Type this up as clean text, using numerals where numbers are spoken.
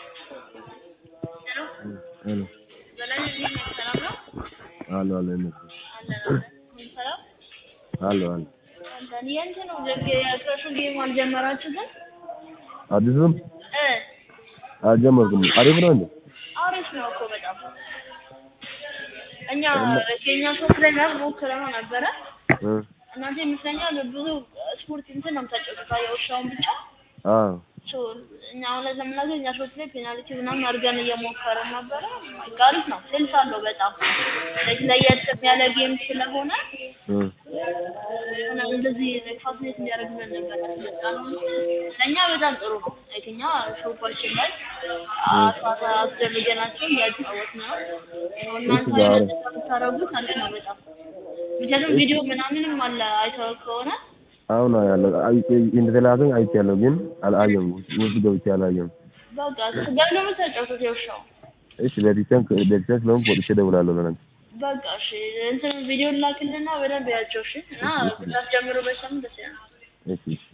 Hello. Hello, hello. Hello. Adizum? Ajamagum. Arifrand? Arif ነው እኮ በጣም እኛ ከኛ ሶፍትዌር ጋር ሞክረን ነበር እናንተ ይመስለኛል ብዙ ስፖርት እንትን ነው የምታጨቁት ያውሻውን ብቻ እኛ አሁን ለዘመናዊ እኛ ሶፍትዌር ፔናልቲ ምናምን አድርገን እየሞከረን ነበር ጋሪፍ ነው ሴልስ አለው በጣም ለየት ያለ ጌም ስለሆነ እና እንደዚህ ፋሲሊቲ እንዲያደርግልን ነበር ለኛ በጣም ጥሩ ነው እኛ ሾፓችን ላይ አስደርገናቸው ያጫወት ነው እናንተ ታረጉት አሪፍ ነው በጣም ምክንያቱም ቪዲዮ ምናምንም አለ አይተው ከሆነ አሁን ያለው እንደተላዘኝ አይቻለሁ ግን አላየም ውስጥ ገብቼ አላየም በቃ ጋር ነው ተጫውተው ያውሻው እሺ ለዲቴንስ ነው ፖሊስ ደውላለሁ ለነገ በቃ እሺ እንትን ቪዲዮ ላክልና በደንብ ያቸው እሺ እና ታስጀምሩ በሰም ደስ ይላል እሺ